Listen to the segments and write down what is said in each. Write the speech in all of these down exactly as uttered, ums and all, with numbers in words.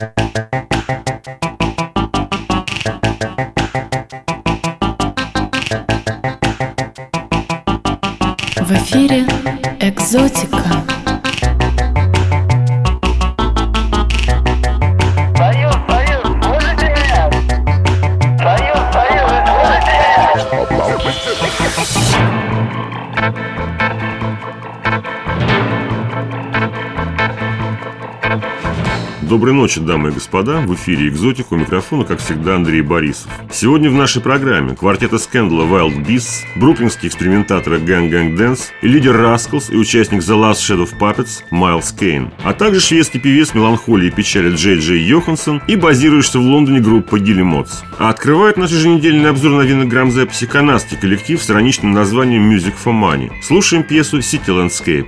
В эфире «Экзотика». Союз, Союз, слышите меня? Союз, Союз, слышите меня? Доброй ночи, дамы и господа. В эфире «Экзотика», у микрофона, как всегда, Андрей Борисов. Сегодня в нашей программе квартет Скэндала Wild Beasts, бруклинские экспериментаторы Gang Gang Dance и лидер Rascals и участник The Last Shadow of Puppets Майлз Кейн, а также шведский певец меланхолии и печали Джей Джей Йоханссон и базирующаяся в Лондоне группа Гилли Мотс. А открывает наш еженедельный обзор новинок грамзаписи канадский коллектив с ироничным названием Music for Money. Слушаем пьесу City Landscape.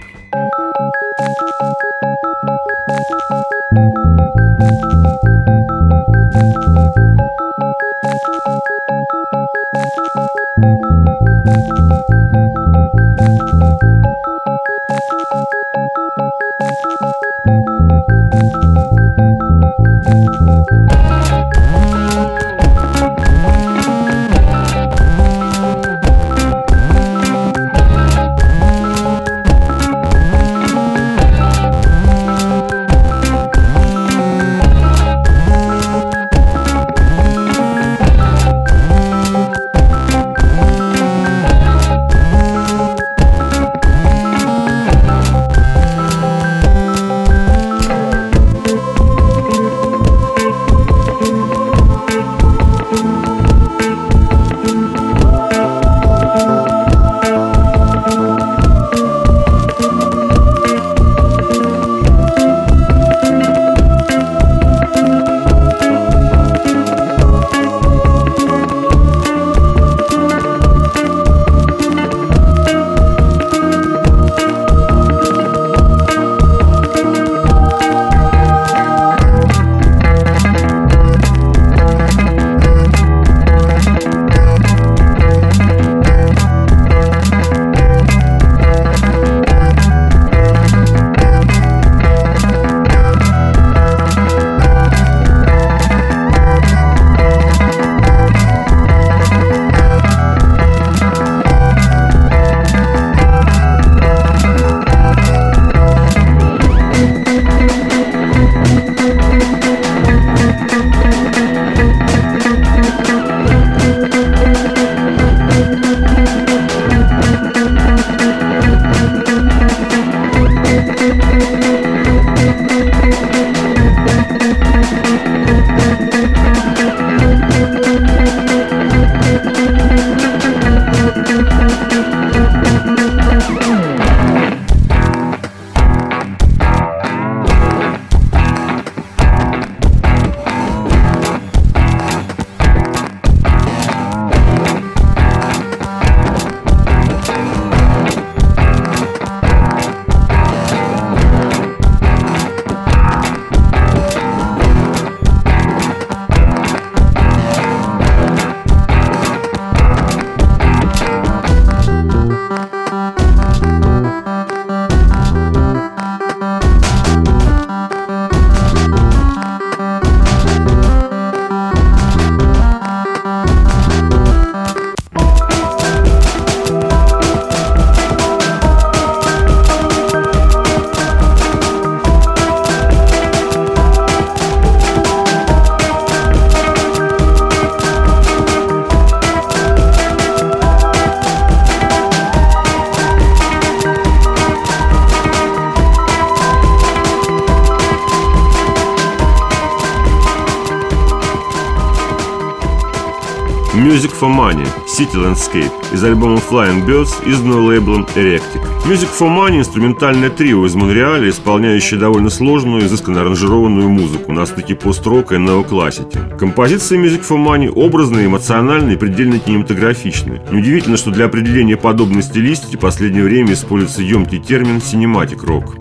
Music for Money, City Landscape из альбома Flying Birds, изданного лейблом Erectic. Music for Money – инструментальное трио из Монреаля, исполняющее довольно сложную, изысканно аранжированную музыку на стыке пост-рока и неоклассики. Композиции Music for Money образные, эмоциональные и предельно кинематографичные. Неудивительно, что для определения подобной стилистики в последнее время используется емкий термин «cinematic rock».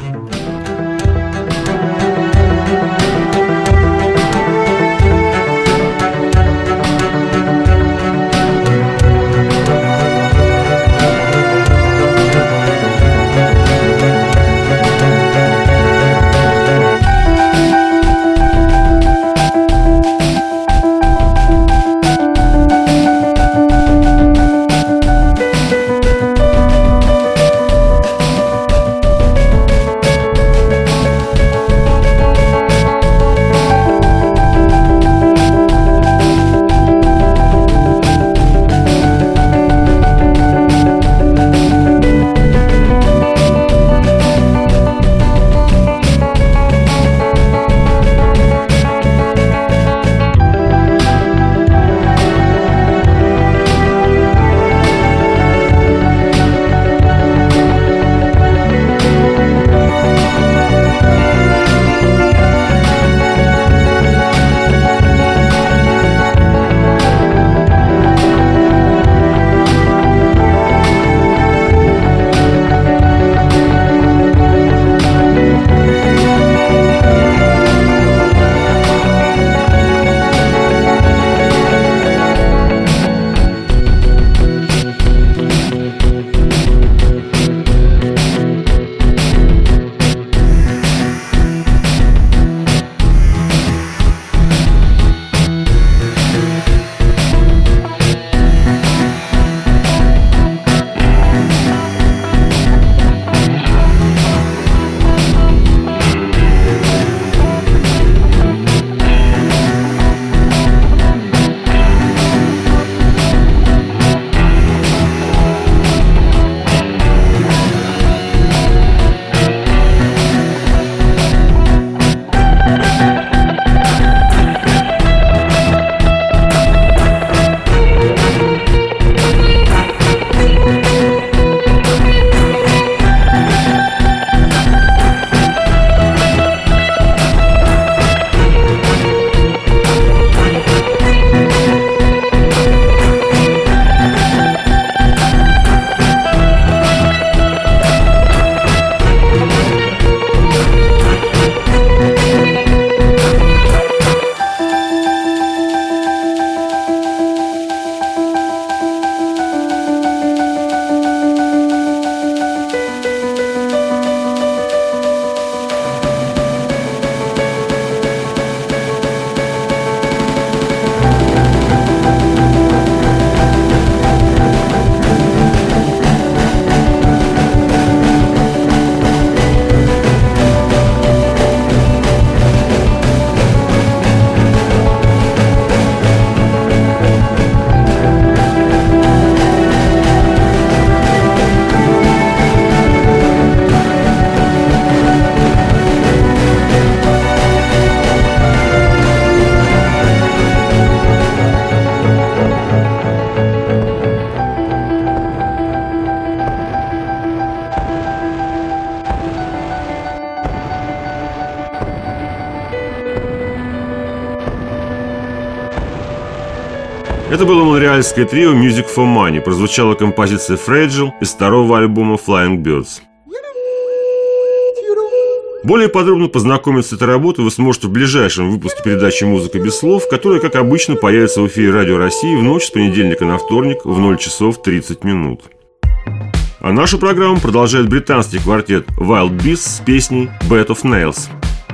Это было монреальское трио Music for Money. Прозвучала композиция Fragile из второго альбома Flying Birds. Более подробно познакомиться с этой работой вы сможете в ближайшем выпуске передачи «Музыка без слов», которая, как обычно, появится в эфире Радио России в ночь с понедельника на вторник в ноль часов тридцать минут. А нашу программу продолжает британский квартет Wild Beasts с песней «Bed of Nails».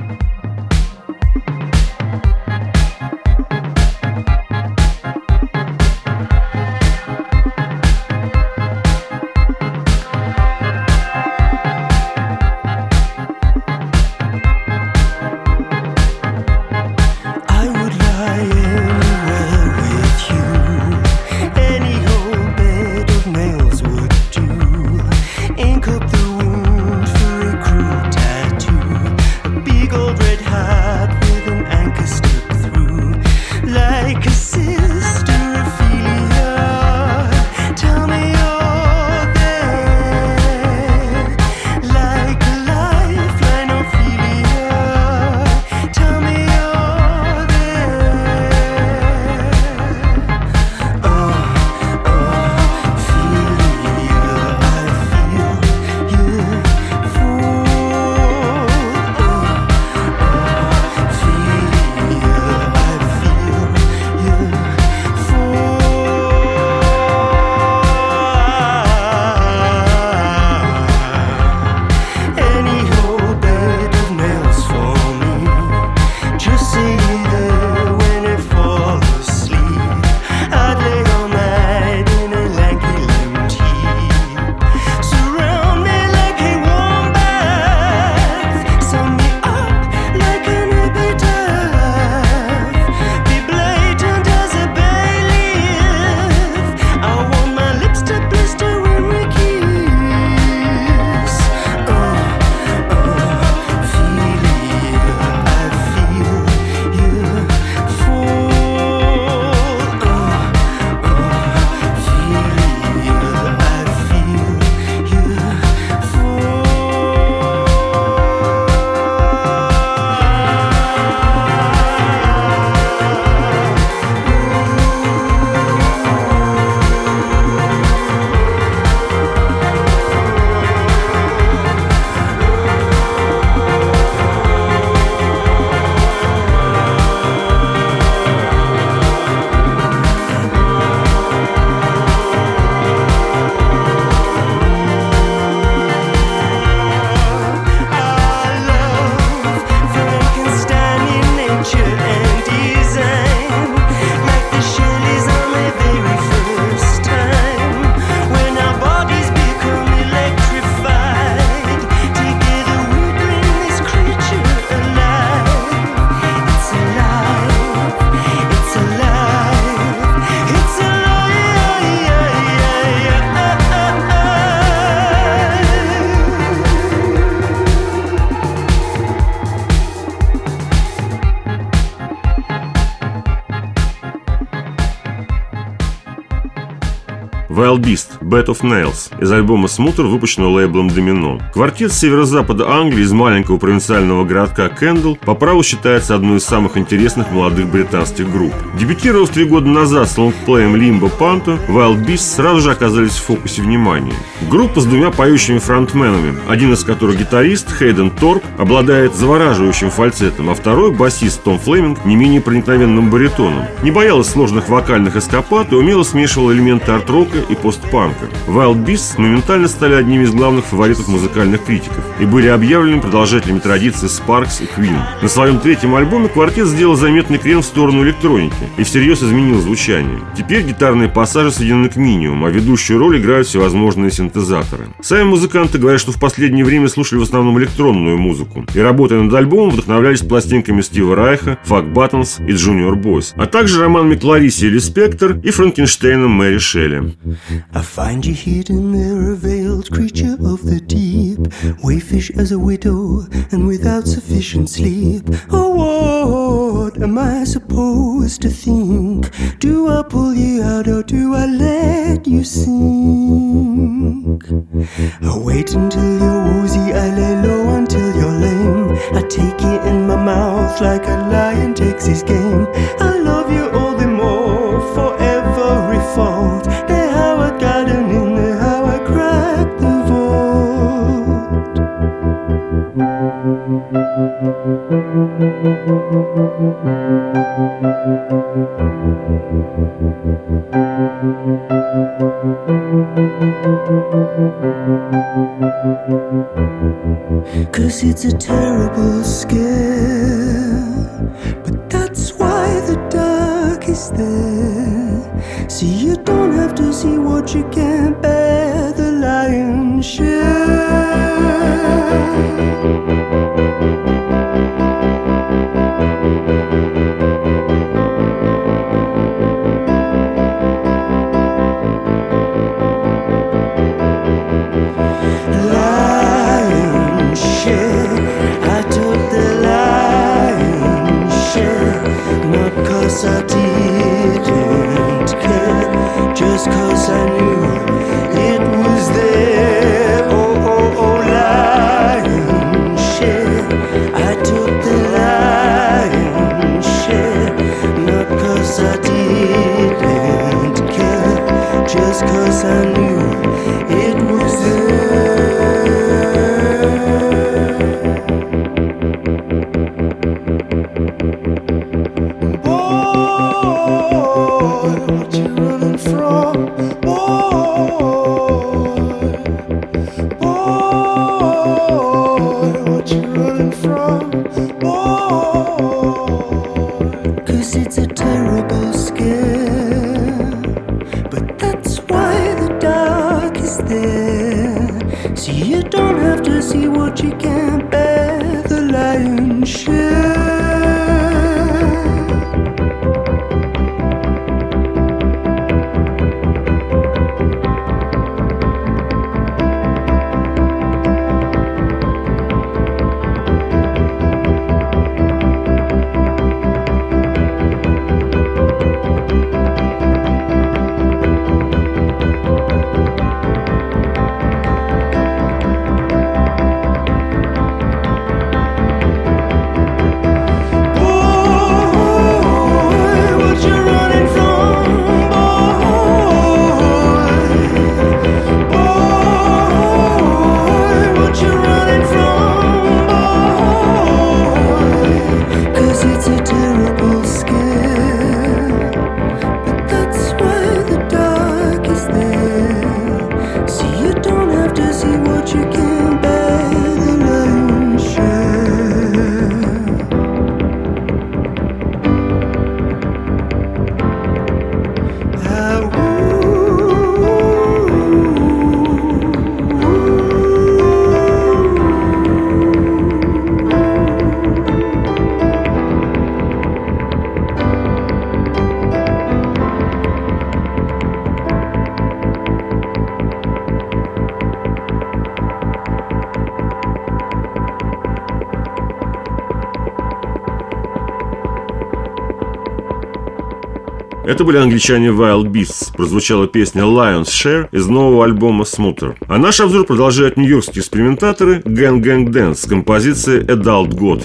Wild Beast – Bed of Nails из альбома Smooter, выпущенного лейблом Domino. Квартет с северо-запада Англии из маленького провинциального городка Кендалл по праву считается одной из самых интересных молодых британских групп. Дебютировав три года назад с лонгплеем Limbo Panto, Wild Beasts сразу же оказались в фокусе внимания. Группа с двумя поющими фронтменами, один из которых гитарист Хейден Торп обладает завораживающим фальцетом, а второй басист Том Флеминг не менее проникновенным баритоном. Не боялась сложных вокальных эскапад и умело смешивала элементы арт-рока и постпанка. Wild Beasts моментально стали одними из главных фаворитов музыкальных критиков и были объявлены продолжателями традиции Sparks и Queen. На своем третьем альбоме квартет сделал заметный крен в сторону электроники и всерьез изменил звучание. Теперь гитарные пассажи сведены к минимуму, а ведущую роль играют всевозможные синтезаторы. Сами музыканты говорят, что в последнее время слушали в основном электронную музыку и, работая над альбомом, вдохновлялись пластинками Стива Райха, Fuck Buttons и Junior Boys, а также романами Клариси Элли Спектор и Франкенштейном Мэри Шелли. I find you hidden there, a veiled creature of the deep, wayfish as a widow and without sufficient sleep. Oh, what am I supposed to think? Do I pull you out or do I let you sink? I wait until you're woozy, I lay low until you're lame. I take you in my mouth like a lion takes his game. I love you all the more forever. 'Cause it's a terrible scare, but that's why the dark is there. See, you don't have to see what you can't bear, the lion's share. I didn't care, just 'cause I knew it was there. Oh, oh, oh, lion's share. I took the lion's share, not 'cause I didn't care, just 'cause I knew it was Это были англичане Wild Beasts. Прозвучала песня Lion's Share из нового альбома Smooter. А наш обзор продолжают нью-йоркские экспериментаторы Gang Gang Dance с композицией Adult God.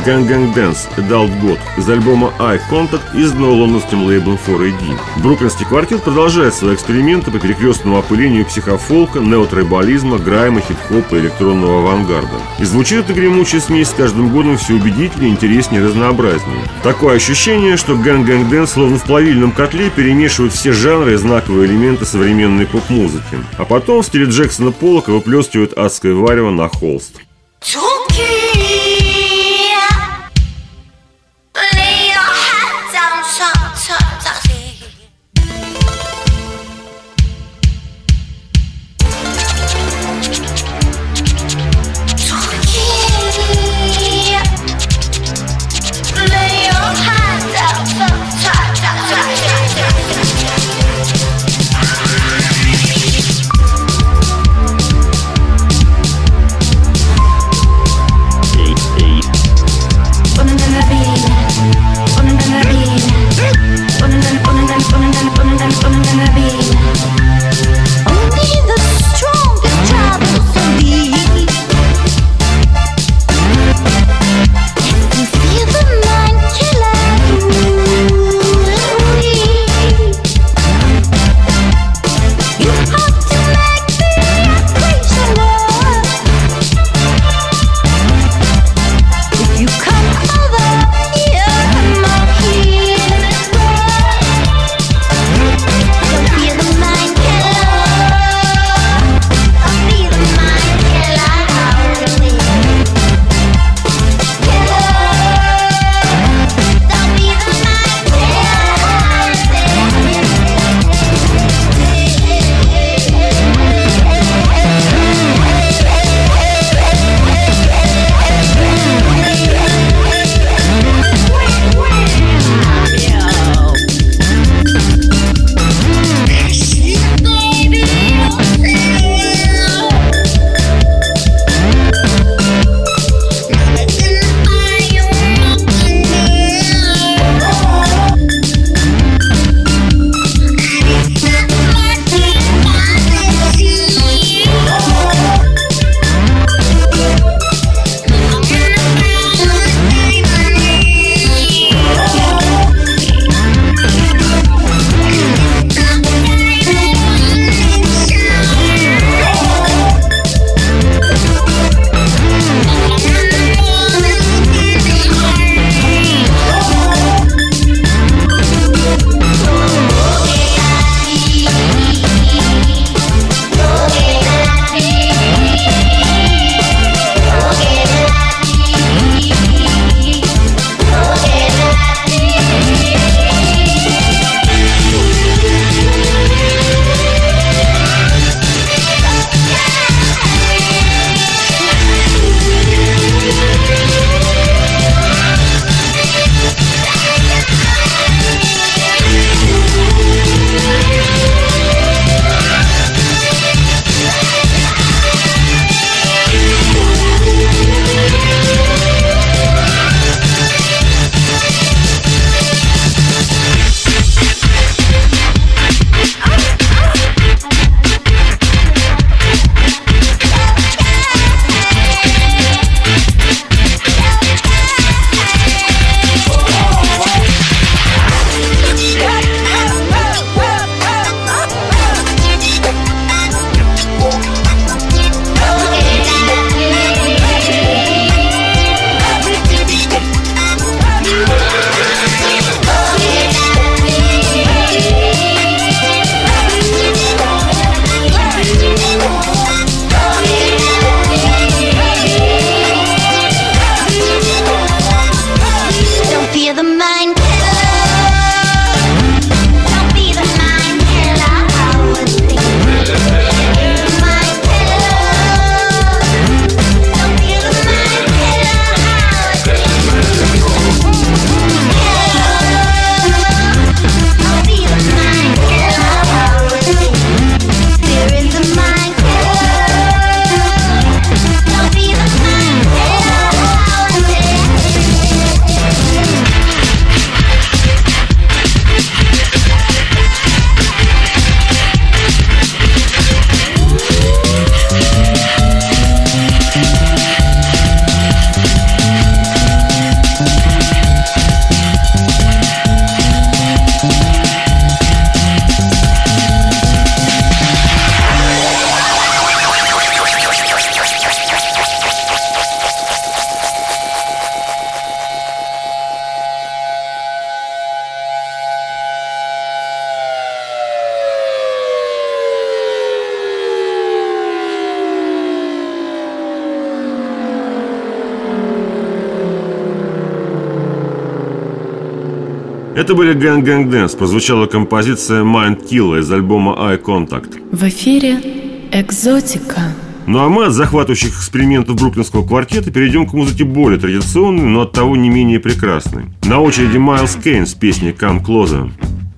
Gang Gang Dance Adult God из альбома Eye Contact, изданного лондонским лейблом фор эй ди. Бруклинский квартет продолжает свои эксперименты по перекрестному опылению психофолка, неотрайбализма, грайма, хип-хопа и электронного авангарда. И звучит эта гремучая смесь с каждым годом все убедительнее, интереснее и разнообразнее. Такое ощущение, что Gang Gang Dance словно в плавильном котле перемешивают все жанры и знаковые элементы современной поп-музыки. А потом в стиле Джексона Поллока выплескивают адское варево на холст. Это были Gang Gang Dance, прозвучала композиция Mind Killer из альбома Eye Contact. В эфире «Экзотика». Ну а мы от захватывающих экспериментов бруклинского квартета перейдем к музыке более традиционной, но оттого не менее прекрасной. На очереди Майлз Кейн с песней «Come Closer».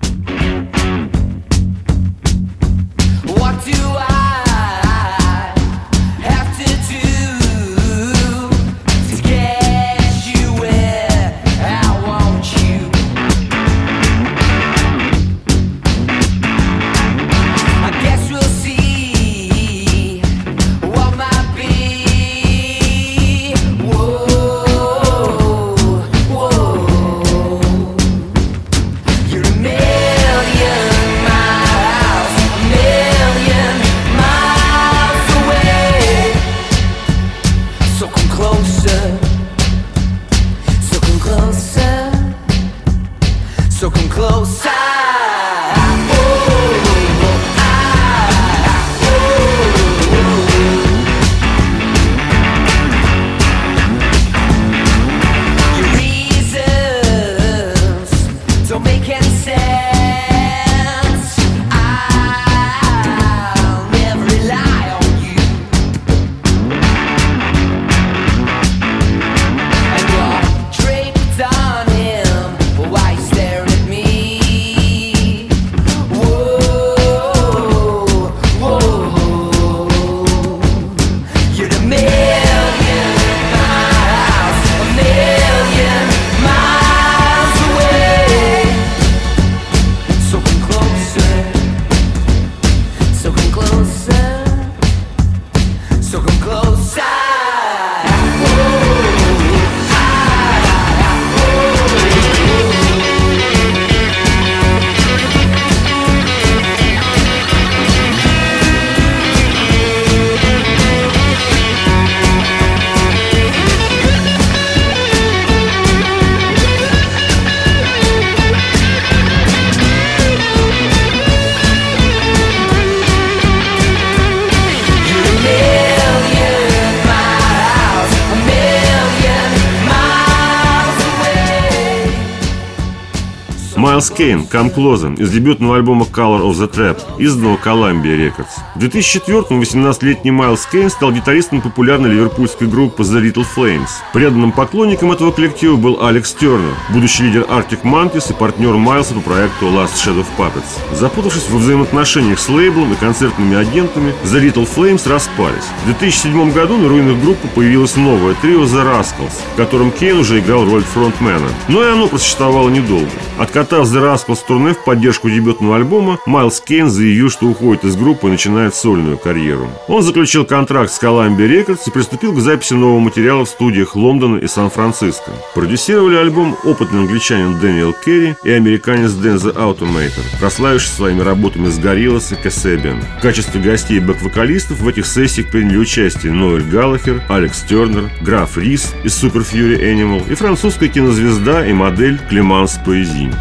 Майлз Кейн, Come Closer, из дебютного альбома Color of the Trap, изданного Columbia Records. В две тысячи четвёртом восемнадцатилетний Майлз Кейн стал гитаристом популярной ливерпульской группы The Little Flames. Преданным поклонником этого коллектива был Алекс Тернер, будущий лидер Arctic Monkeys и партнер Майлза по проекту Last Shadow Puppets. Запутавшись во взаимоотношениях с лейблом и концертными агентами, The Little Flames распались. В две тысячи седьмом году на руинах группы появилось новое трио The Rascals, в котором Кейн уже играл роль фронтмена. Но и оно просуществовало недолго. Откатав The Rascals в турне в поддержку дебютного альбома, Майлз Кейн заявил, что уходит из группы и начинает сольную карьеру. Он заключил контракт с Columbia Records и приступил к записи нового материала в студиях Лондона и Сан-Франциско. Продюсировали альбом опытный англичанин Дэниел Керри и американец Дэн The Automator, прославившись своими работами с Gorillaz и Kasabian. В качестве гостей и бэк-вокалистов в этих сессиях приняли участие Ноэль Галлахер, Алекс Тернер, Граф Рис из Super Fury Animal и французская кинозвезда и модель Клеманс Поэзи.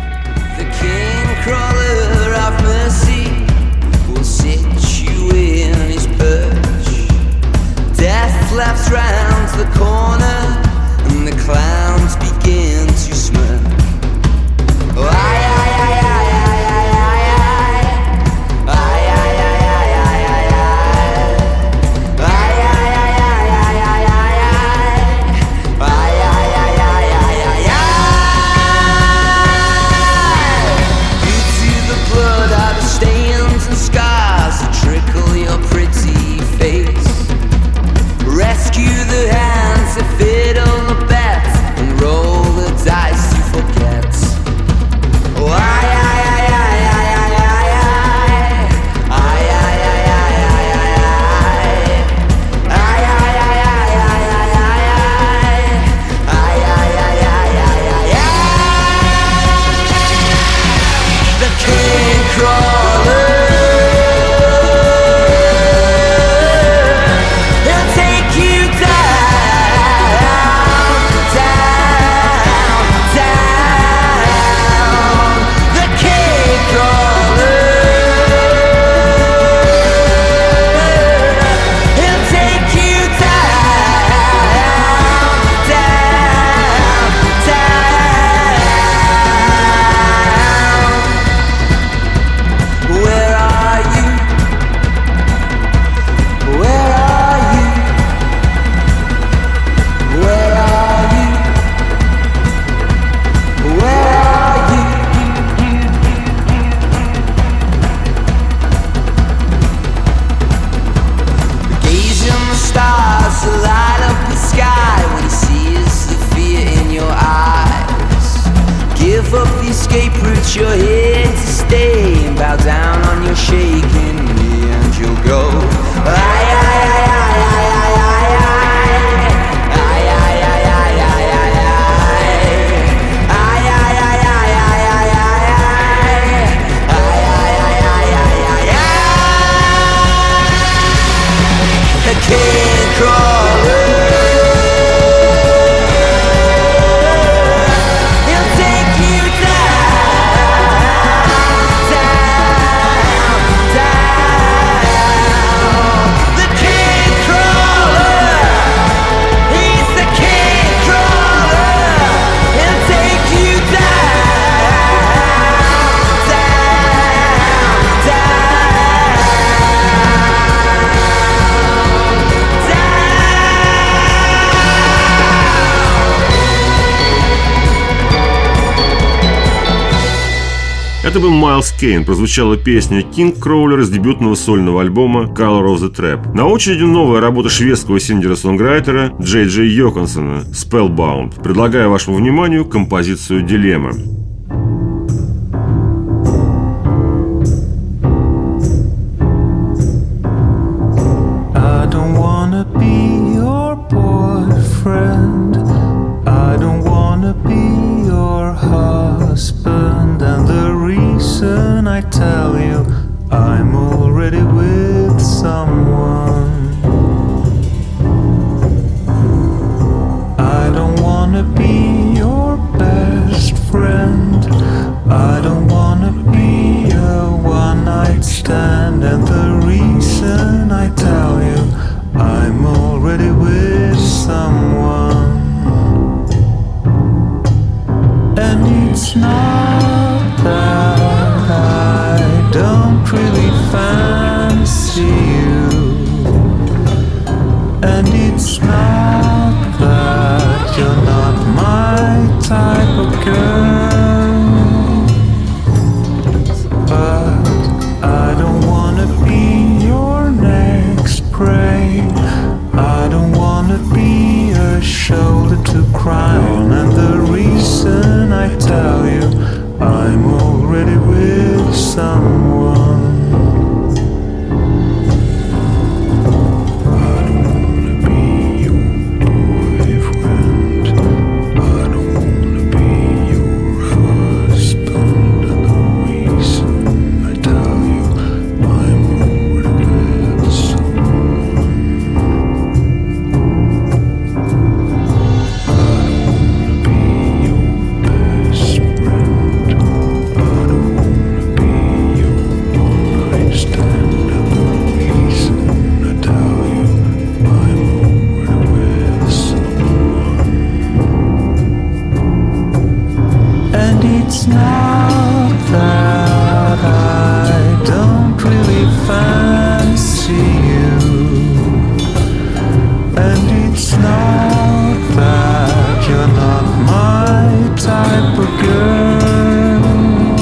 Laughs round the corner and the clowns begin to smile. Oh, aye, aye, aye, aye, aye, aye, aye, aye, aye, aye, aye, aye, aye, aye. that you're here to stay and bow down on your shaking knee, and you'll go aye, aye, aye, aye, aye, aye, aye. The king crawler, he'll take you down, down, down. The king crawler, he's the king crawler, he'll take you down, down, down. Это был Майлз Кейн, прозвучала песня King Crawler из дебютного сольного альбома Color of the Trap. На очереди новая работа шведского сингера-сонграйтера Джей Джей Йоханссона Spellbound. Предлагаю вашему вниманию композицию «Дилемма». I tell you, I'm already with someone. I don't wanna be your best friend. I don't wanna be a one-night stand. And the reason I tell you, I'm already with someone. And it's not that I don't really fancy you, and it's not that you're not my type of girl, but I don't wanna be your next prey. I don't wanna be a shoulder to cry on, and the reason I tell you, I'm already with someone. I don't wanna be your boyfriend. I don't wanna be your husband. And the reason I tell you, I'm already with someone. I don't wanna be your best friend. It's not that I don't really fancy you, and it's not that you're not my type of girl,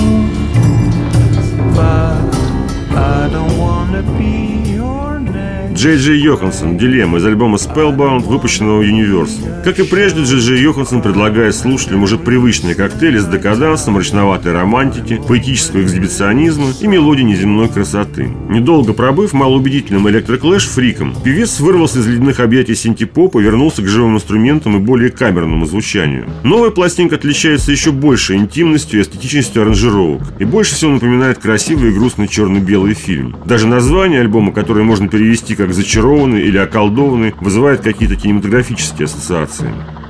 but I don't wanna be your name. Джей Джей Йоханссон «Дилемма» из альбома Spellbound, выпущенного Universal. Как и прежде, Джей Джей Йоханссон предлагает слушателям уже привычные коктейли с декадансом, мрачноватой романтики, поэтического эксгибиционизма и мелодии неземной красоты. Недолго пробыв малоубедительным электроклэш-фриком, певец вырвался из ледяных объятий синти-попа и вернулся к живым инструментам и более камерному звучанию. Новая пластинка отличается еще большей интимностью и эстетичностью аранжировок и больше всего напоминает красивый и грустный черно-белый фильм. Даже название альбома, которое можно перевести как «Зачарованный» или «Околдованный», вызывает какие-то кинематографические ассоциации.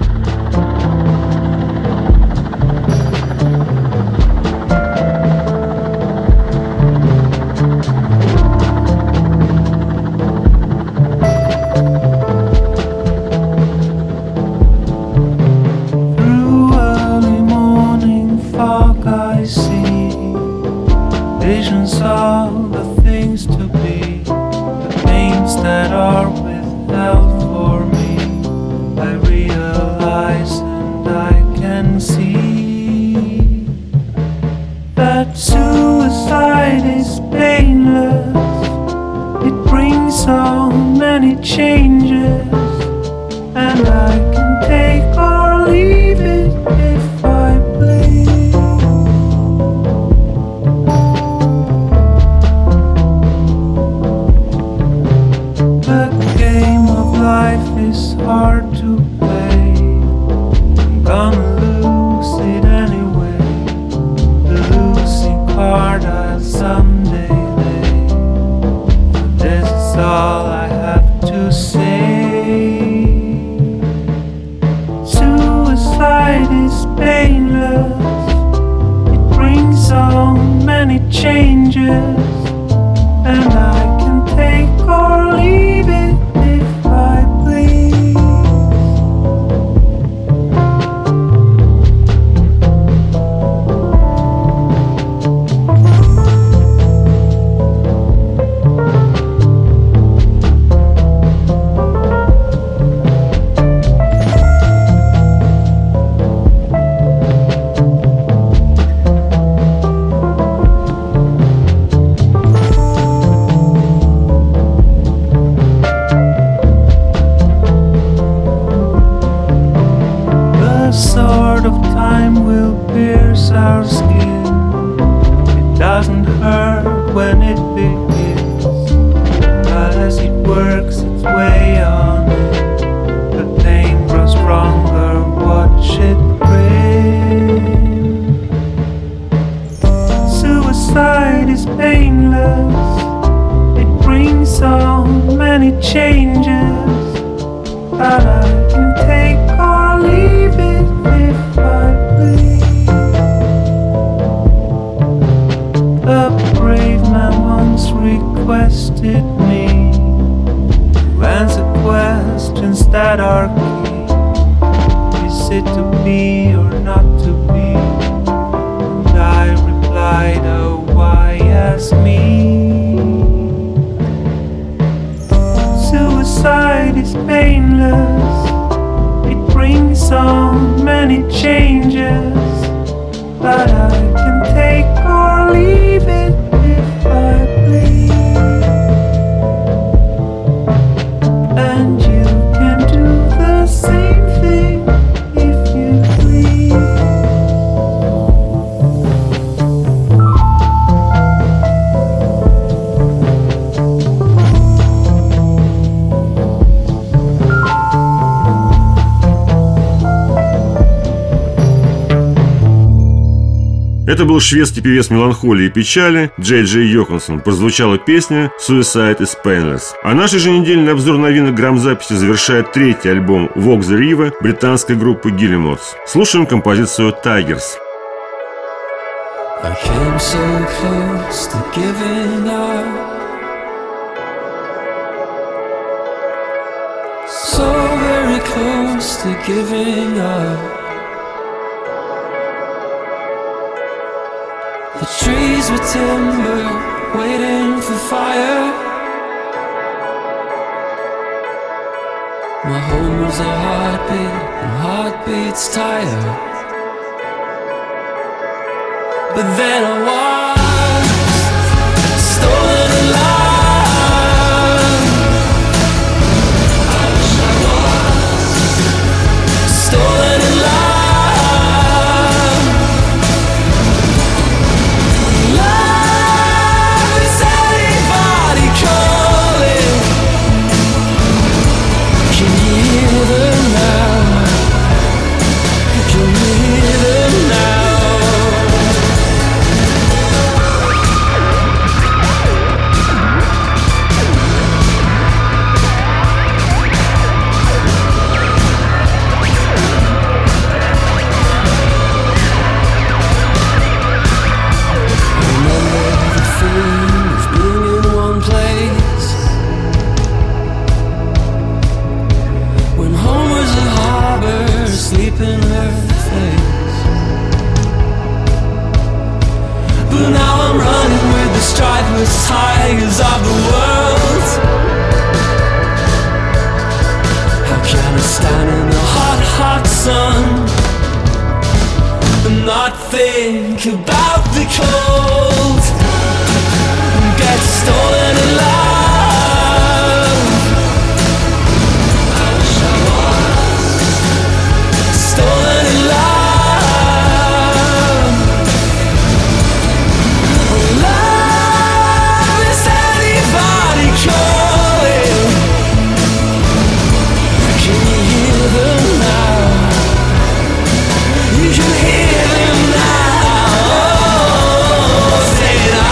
Visions of the things to be, the pains that are withheld for me. I realize and I can see that suicide is painless. It brings so many changes, and I can take or leave it if I please. and I can take or leave it if I please. The sword of time will pierce our skin. It doesn't hurt when it begins, but as it works its way on it, the pain grows stronger. Watch it grin. Suicide is painless. It brings so many changes, but I can take or leave it if I please. A brave man once requested me to answer questions that are key. Is it to be or not to be? And I replied, oh, why ask me? Suicide is painless. It brings so many changes, but I can take or leave it if I please. And you can do the same thing if you please. Это был шведский певец меланхолии и печали Джей Джей Йоханссон. Прозвучала песня «Suicide is Painless». А наш еженедельный обзор новинок грамзаписи завершает третий альбом «Walk the River» британской группы Guillemots. Слушаем композицию «Tigers». I came so close to giving up, so very close to giving up. The trees were timber, waiting for fire. My home was a heartbeat, and heartbeats tire. But then I was stolen alive. I wish I was stolen alive. Love is anybody calling. Can you hear them now? Can you hear them now? Sleep in her face. But now I'm running with the stripeless tigers of the world. How can I stand in the hot, hot sun and not think about the cold? Get stolen alive. Stolen in love. Love is anybody calling. Can you hear them now? You can hear them now. Saying I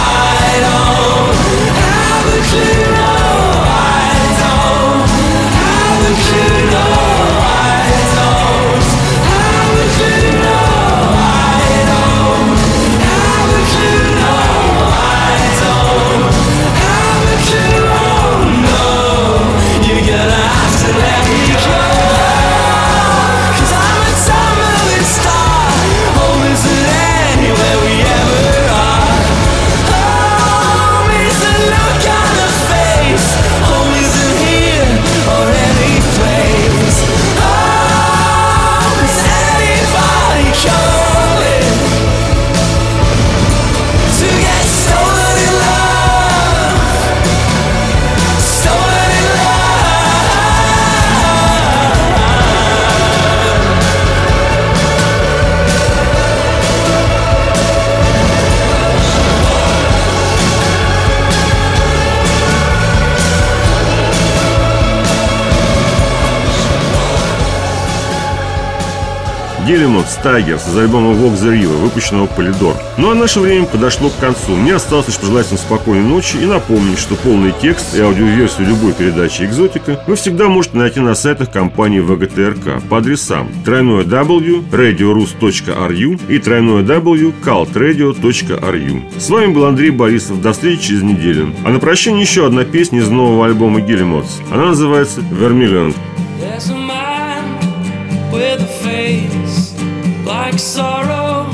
Guillemots Tigers из альбома Walk the River, выпущенного Polydor. Ну а наше время подошло к концу. Мне осталось лишь пожелать вам спокойной ночи и напомнить, что полный текст и аудиоверсию любой передачи «Экзотика» вы всегда можете найти на сайтах компании вэ гэ тэ эр ка по адресам дабл ю дабл ю дабл ю точка радио рус точка ар ю и дабл ю дабл ю дабл ю точка калт радио точка ар ю. С вами был Андрей Борисов. До встречи через неделю. А на прощание еще одна песня из нового альбома Guillemots. Она называется «Vermilion». There's a man with a face like sorrow.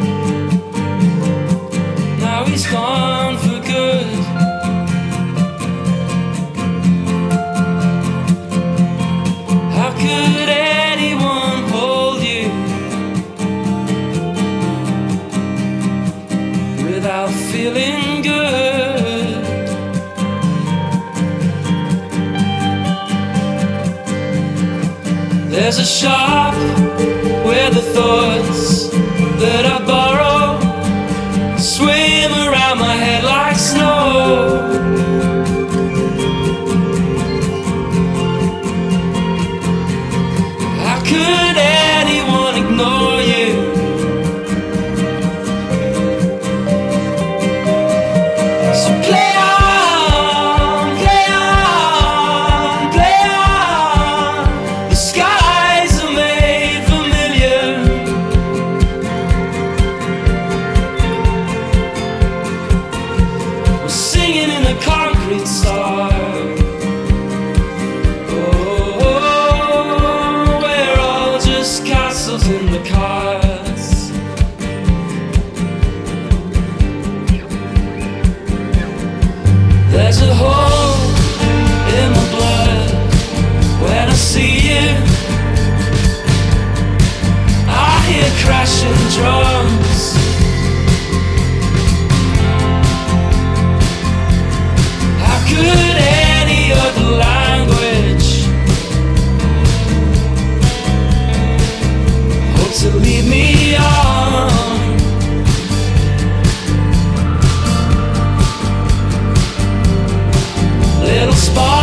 Now he's gone for good. How could anyone hold you without feeling good? There's a shop where the thoughts that I borrow swim around my head like snow. How could anyone ignore you? So play on, play on, play on. The skies are made familiar. We're singing in the concrete star. Oh, we're all just castles in the cards. There's a hole in my blood when I see you. I hear crashing drums. How could any other language hope to lead me on? Little spark